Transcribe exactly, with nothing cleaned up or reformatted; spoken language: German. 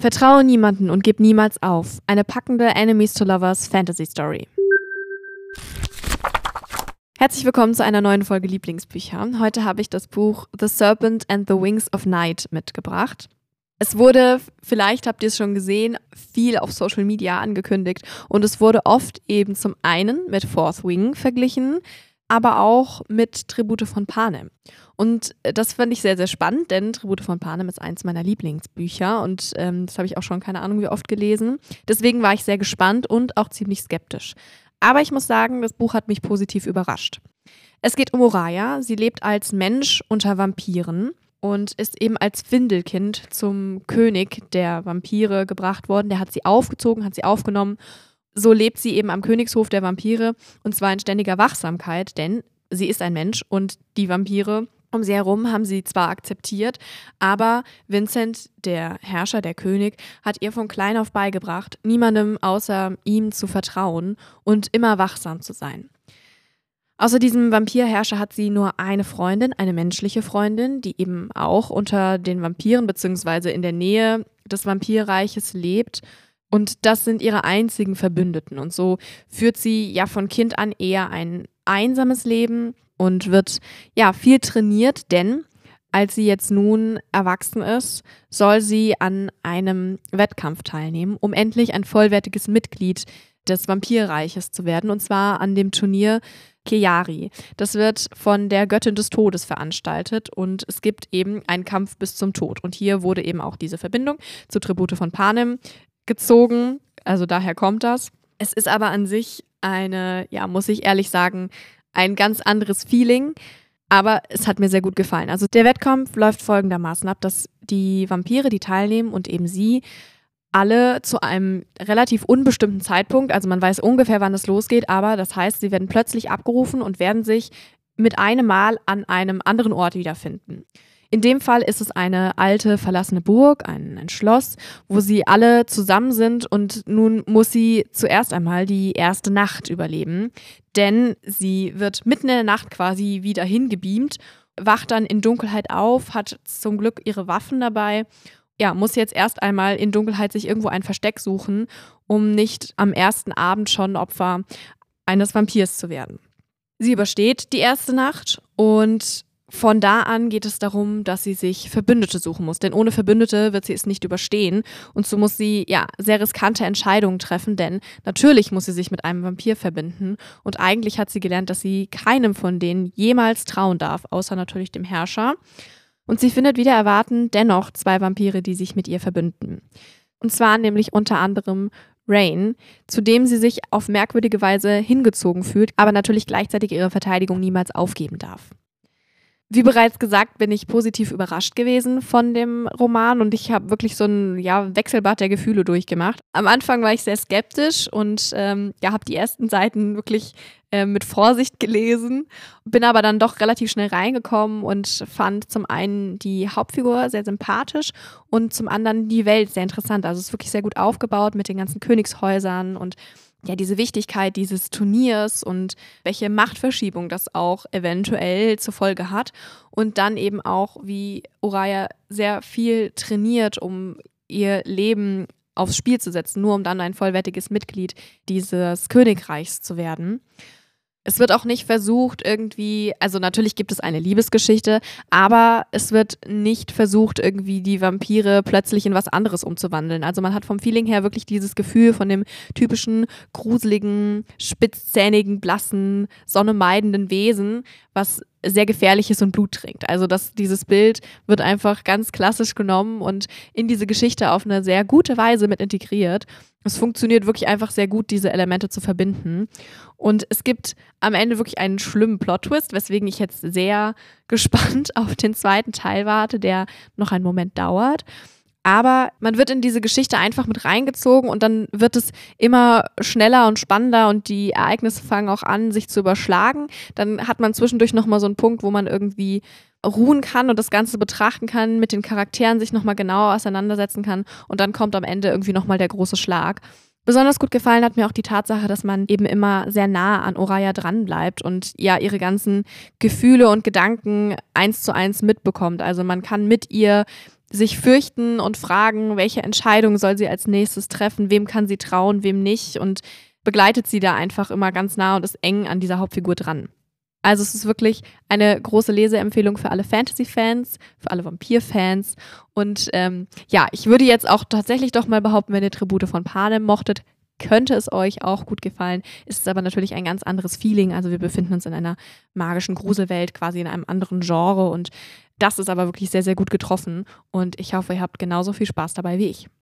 Vertraue niemanden und gib niemals auf. Eine packende Enemies to Lovers Fantasy Story. Herzlich willkommen zu einer neuen Folge Lieblingsbücher. Heute habe ich das Buch The Serpent and the Wings of Night mitgebracht. Es wurde, vielleicht habt ihr es schon gesehen, viel auf Social Media angekündigt und es wurde oft eben zum einen mit Fourth Wing verglichen, aber auch mit Tribute von Panem. Und das fand ich sehr, sehr spannend, denn Tribute von Panem ist eins meiner Lieblingsbücher und ähm, das habe ich auch schon keine Ahnung wie oft gelesen. Deswegen war ich sehr gespannt und auch ziemlich skeptisch. Aber ich muss sagen, das Buch hat mich positiv überrascht. Es geht um Oraya. Sie lebt als Mensch unter Vampiren und ist eben als Findelkind zum König der Vampire gebracht worden. Der hat sie aufgezogen, hat sie aufgenommen. So lebt sie eben am Königshof der Vampire und zwar in ständiger Wachsamkeit, denn sie ist ein Mensch und die Vampire um sie herum haben sie zwar akzeptiert, aber Vincent, der Herrscher, der König, hat ihr von klein auf beigebracht, niemandem außer ihm zu vertrauen und immer wachsam zu sein. Außer diesem Vampirherrscher hat sie nur eine Freundin, eine menschliche Freundin, die eben auch unter den Vampiren bzw. in der Nähe des Vampirreiches lebt. Und das sind ihre einzigen Verbündeten. Und so führt sie ja von Kind an eher ein einsames Leben und wird ja viel trainiert, denn als sie jetzt nun erwachsen ist, soll sie an einem Wettkampf teilnehmen, um endlich ein vollwertiges Mitglied des Vampirreiches zu werden, und zwar an dem Turnier Keyari. Das wird von der Göttin des Todes veranstaltet und es gibt eben einen Kampf bis zum Tod. Und hier wurde eben auch diese Verbindung zu Tribute von Panem gezogen, also daher kommt das. Es ist aber an sich eine, ja, muss ich ehrlich sagen, ein ganz anderes Feeling, aber es hat mir sehr gut gefallen. Also der Wettkampf läuft folgendermaßen ab, dass die Vampire, die teilnehmen und eben sie, alle zu einem relativ unbestimmten Zeitpunkt, also man weiß ungefähr, wann es losgeht, aber das heißt, sie werden plötzlich abgerufen und werden sich mit einem Mal an einem anderen Ort wiederfinden. In dem Fall ist es eine alte, verlassene Burg, ein, ein Schloss, wo sie alle zusammen sind und nun muss sie zuerst einmal die erste Nacht überleben, denn sie wird mitten in der Nacht quasi wieder hingebeamt, wacht dann in Dunkelheit auf, hat zum Glück ihre Waffen dabei, ja, muss jetzt erst einmal in Dunkelheit sich irgendwo ein Versteck suchen, um nicht am ersten Abend schon Opfer eines Vampirs zu werden. Sie übersteht die erste Nacht und von da an geht es darum, dass sie sich Verbündete suchen muss, denn ohne Verbündete wird sie es nicht überstehen und so muss sie ja sehr riskante Entscheidungen treffen, denn natürlich muss sie sich mit einem Vampir verbinden und eigentlich hat sie gelernt, dass sie keinem von denen jemals trauen darf, außer natürlich dem Herrscher. Und sie findet wider Erwarten dennoch zwei Vampire, die sich mit ihr verbünden. Und zwar nämlich unter anderem Rain, zu dem sie sich auf merkwürdige Weise hingezogen fühlt, aber natürlich gleichzeitig ihre Verteidigung niemals aufgeben darf. Wie bereits gesagt, bin ich positiv überrascht gewesen von dem Roman und ich habe wirklich so ein ja, Wechselbad der Gefühle durchgemacht. Am Anfang war ich sehr skeptisch und ähm, ja, habe die ersten Seiten wirklich äh, mit Vorsicht gelesen, bin aber dann doch relativ schnell reingekommen und fand zum einen die Hauptfigur sehr sympathisch und zum anderen die Welt sehr interessant. Also es ist wirklich sehr gut aufgebaut mit den ganzen Königshäusern und ja, diese Wichtigkeit dieses Turniers und welche Machtverschiebung das auch eventuell zur Folge hat. Und dann eben auch, wie Oraya sehr viel trainiert, um ihr Leben aufs Spiel zu setzen, nur um dann ein vollwertiges Mitglied dieses Königreichs zu werden. Es wird auch nicht versucht irgendwie, also natürlich gibt es eine Liebesgeschichte, aber es wird nicht versucht irgendwie die Vampire plötzlich in was anderes umzuwandeln. Also man hat vom Feeling her wirklich dieses Gefühl von dem typischen gruseligen, spitzzähnigen, blassen, sonnemeidenden Wesen, was sehr gefährlich ist und Blut trinkt. Also das, dieses Bild wird einfach ganz klassisch genommen und in diese Geschichte auf eine sehr gute Weise mit integriert. Es funktioniert wirklich einfach sehr gut, diese Elemente zu verbinden. Und es gibt am Ende wirklich einen schlimmen Plot-Twist, weswegen ich jetzt sehr gespannt auf den zweiten Teil warte, der noch einen Moment dauert. Aber man wird in diese Geschichte einfach mit reingezogen und dann wird es immer schneller und spannender und die Ereignisse fangen auch an, sich zu überschlagen. Dann hat man zwischendurch nochmal so einen Punkt, wo man irgendwie ruhen kann und das Ganze betrachten kann, mit den Charakteren sich nochmal genauer auseinandersetzen kann und dann kommt am Ende irgendwie nochmal der große Schlag. Besonders gut gefallen hat mir auch die Tatsache, dass man eben immer sehr nah an Oraya dran bleibt und ja ihre ganzen Gefühle und Gedanken eins zu eins mitbekommt. Also man kann mit ihr sich fürchten und fragen, welche Entscheidung soll sie als nächstes treffen, wem kann sie trauen, wem nicht und begleitet sie da einfach immer ganz nah und ist eng an dieser Hauptfigur dran. Also es ist wirklich eine große Leseempfehlung für alle Fantasy-Fans, für alle Vampir-Fans und ähm, ja, ich würde jetzt auch tatsächlich doch mal behaupten, wenn ihr Tribute von Panem mochtet, könnte es euch auch gut gefallen. Es ist aber natürlich ein ganz anderes Feeling. Also wir befinden uns in einer magischen Gruselwelt, quasi in einem anderen Genre und das ist aber wirklich sehr, sehr gut getroffen und ich hoffe, ihr habt genauso viel Spaß dabei wie ich.